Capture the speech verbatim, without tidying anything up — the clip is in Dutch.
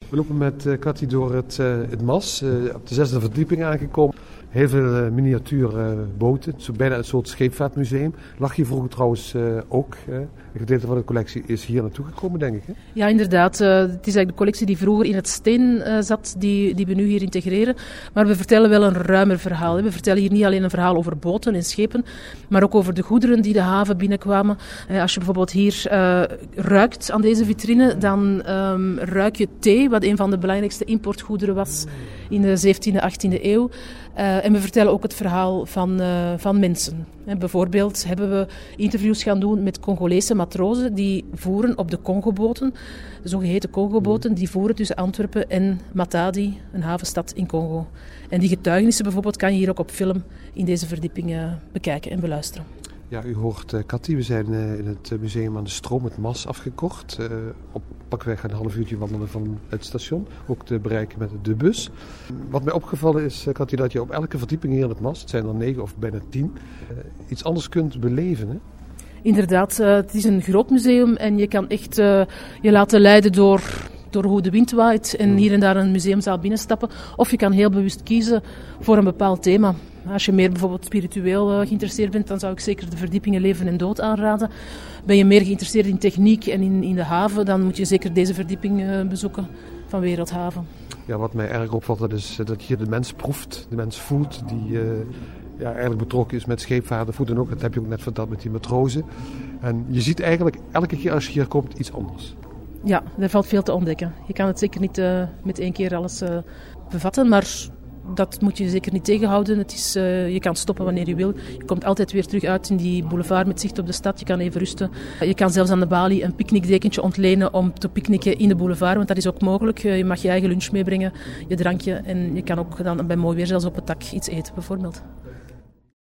We lopen met uh, Cathy door het, uh, het mas, uh, op de zesde verdieping aangekomen. Heel veel uh, miniatuurboten, uh, bijna een soort scheepvaartmuseum. Lag hier vroeger trouwens uh, ook. Uh, een gedeelte van de collectie is hier naartoe gekomen, denk ik. Hè? Ja, inderdaad. Uh, het is eigenlijk de collectie die vroeger in het steen uh, zat, die, die we nu hier integreren. Maar we vertellen wel een ruimer verhaal. Hè. We vertellen hier niet alleen een verhaal over boten en schepen, maar ook over de goederen die de haven binnenkwamen. Uh, als je bijvoorbeeld hier uh, ruikt aan deze vitrine, dan um, ruik je thee, wat een van de belangrijkste importgoederen was in de zeventiende, achttiende eeuw. Uh, en we vertellen ook het verhaal van, uh, van mensen. En bijvoorbeeld hebben we interviews gaan doen met Congolese matrozen die voeren op de Congoboten, de zogeheten Congoboten, die voeren tussen Antwerpen en Matadi, een havenstad in Congo. En die getuigenissen bijvoorbeeld kan je hier ook op film in deze verdieping uh, bekijken en beluisteren. Ja, u hoort uh, Cathy, we zijn uh, in het museum aan de Stroom, het mas, afgekort. Uh, op pakweg een half uurtje wandelen van het station, ook te bereiken met de bus. Wat mij opgevallen is, uh, Cathy, dat je op elke verdieping hier in het mas, het zijn er negen of bijna tien, uh, iets anders kunt beleven, hè? Inderdaad, uh, het is een groot museum en je kan echt uh, je laten leiden door... door hoe de wind waait en hier en daar een museumzaal binnenstappen. Of je kan heel bewust kiezen voor een bepaald thema. Als je meer bijvoorbeeld spiritueel uh, geïnteresseerd bent, dan zou ik zeker de verdiepingen Leven en Dood aanraden. Ben je meer geïnteresseerd in techniek en in, in de haven, dan moet je zeker deze verdieping uh, bezoeken van Wereldhaven. Ja, wat mij erg opvalt, dat is dat je de mens proeft, de mens voelt, die uh, ja, eigenlijk betrokken is met scheepvaart. Voeten ook, dat heb je ook net verteld met die matrozen. En je ziet eigenlijk elke keer als je hier komt iets anders. Ja, er valt veel te ontdekken. Je kan het zeker niet uh, met één keer alles uh, bevatten, maar dat moet je zeker niet tegenhouden. Het is, uh, je kan stoppen wanneer je wil. Je komt altijd weer terug uit in die boulevard met zicht op de stad. Je kan even rusten. Je kan zelfs aan de balie een picknickdekentje ontlenen om te picknicken in de boulevard, want dat is ook mogelijk. Je mag je eigen lunch meebrengen, je drankje en je kan ook dan bij mooi weer zelfs op het dak iets eten bijvoorbeeld.